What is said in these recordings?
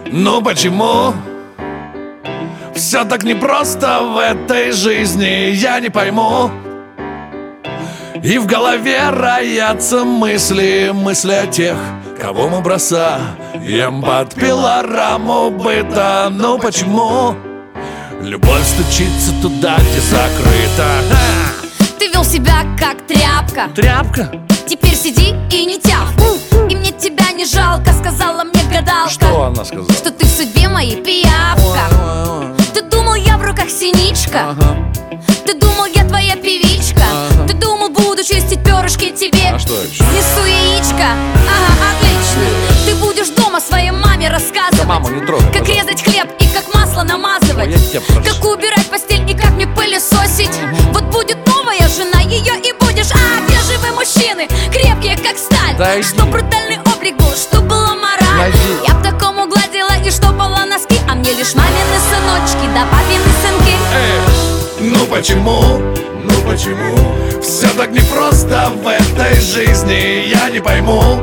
Ну почему все так непросто в этой жизни, я не пойму. И в голове роятся мысли о тех, кого мы бросаем под пилораму быта. Ну почему любовь стучится туда, где закрыто? Ты вел себя как тряпка. Тряпка? Теперь сиди и не тяп. И мне тебя не жалко, сказала мне гадалка. Что она сказала? Что ты в судьбе моей пиявка. Ты думал, я в руках синичка? Ты думал, я твоя певичка? Ты думал, буду чистить перышки тебе? А что еще? Снесу яичко. Ага, отлично. Ты будешь дома своей маме рассказывать, да, маму не трогай, как пожалуйста. резать хлеб и как масло намазывать. Ой, я тебя прошу. Как убирать постель и как мне пылесосить. Вот будет новая жена, ее и будешь. А где же вы, мужчины, крепкие как сталь? Да иди. Что брутальный облик был, что была мораль. Найди. Я б такому гладила и штопала носки. А мне лишь мамины сыночки да папины сынки. Ну почему все так непросто в этой жизни, я не пойму.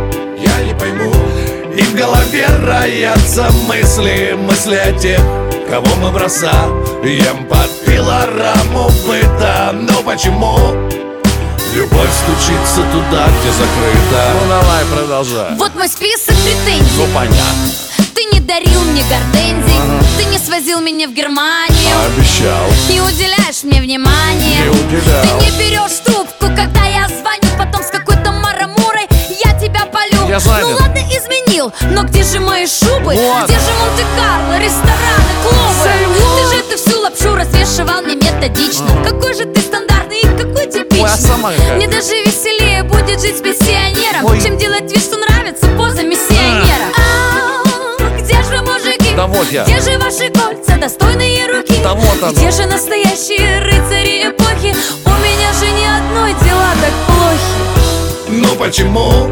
И в голове роятся мысли о тех, кого мы бросаем под пилораму быта. Ну почему любовь стучится туда, где закрыто? Ну давай, продолжай. Вот мой список претензий. Ну понятно. Ты не дарил мне гортензий, ты не свозил меня в Германию, Обещал. не уделяешь мне внимания. Не уделял. Ты не берешь трубку, когда я звоню. Потом с какой-то марамурой я тебя полю. Я занят. Ну ладно, изменил, но где же мои шубы? Вот. Где же Монте-Карло, рестораны, клубы? Ты же эту всю лапшу развешивал мне методично. Какой же ты стандартный и какой типичный. Ой, а сама какая? Мне даже веселее будет жить с пенсионером, Ой. чем делать вид, что нравится поза миссионера. Где же мужики? Да вот я. Где же ваши кольца, достойные руки? Да вот оно. Где же настоящие рыцари эпохи? У меня же ни одной дела так плохи. Ну почему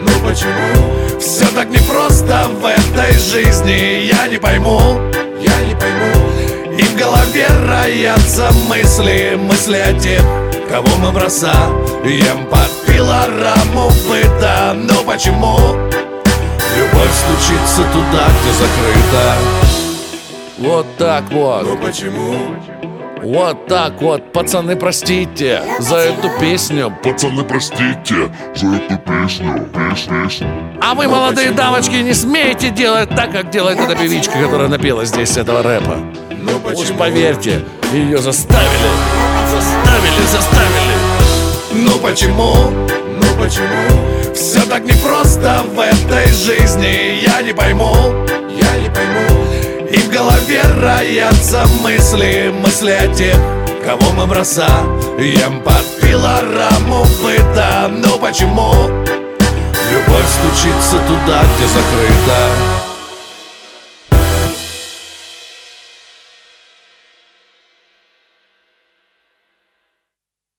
все так непросто в этой жизни, я не пойму. И в голове роятся мысли о тех, кого мы бросаем под пилораму быта. Ну почему любовь стучится туда, где закрыто? Вот так вот. Ну почему? Вот так вот, пацаны, простите за эту песню. Пацаны, простите за эту песню. А вы, молодые дамочки, не смеете делать так, как делает эта певичка, которая напела здесь этого рэпа. Ну Уж поверьте, ее заставили. Ну почему все так непросто в этой жизни, я не пойму. И в голове роятся мысли о тех, кого мы бросаем под пилораму быта. Ну почему любовь стучится туда, где закрыто?